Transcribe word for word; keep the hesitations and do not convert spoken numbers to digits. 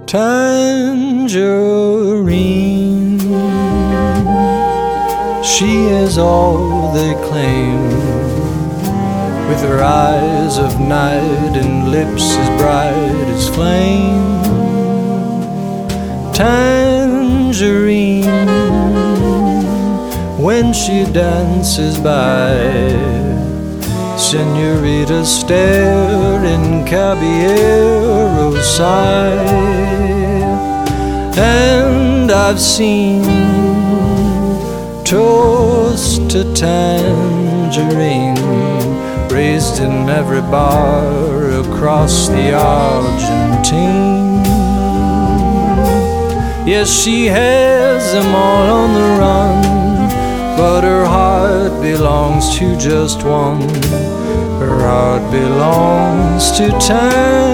Tangerine, she is all they claim, with her eyes of night and lips as bright as flame. Tangerine, when she dances by, señoritas stare and caballeros sigh. And I've seen toast to tangerine raised in every bar across the Argentine. Yes, she has them all on the run, but her heart belongs to just one. Her heart belongs to time.